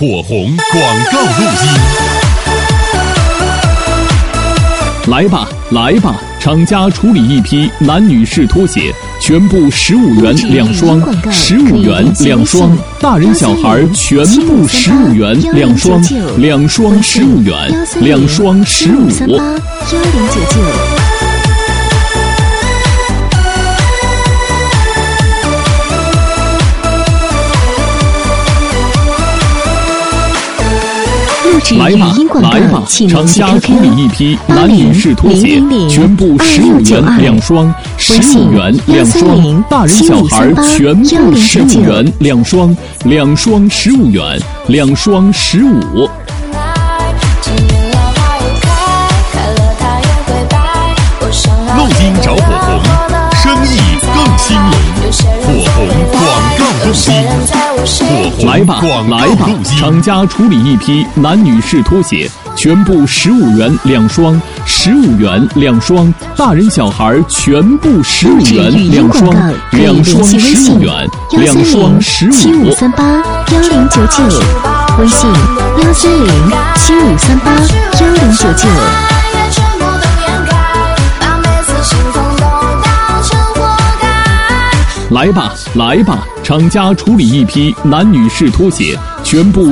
火红广告录音。 来吧，来吧！厂家处理一批男女士拖鞋，全部15元2双，15元2双，大人小孩全部15元2双，2双15元，2双15。来吧，来吧！厂家处理一批男女士拖鞋，全部15元2双，15元2双，大人小孩全部15元2双，2双15元，2双15。 录音找火红，生意更兴隆。火红广告录音。 来吧，来吧！厂家处理一批男女士拖鞋，全部15元2双，15元2双，大人小孩全部15元2双，2双15元，2双15。 微信13075381099。 来吧，来吧！厂家处理一批男女士拖鞋，全部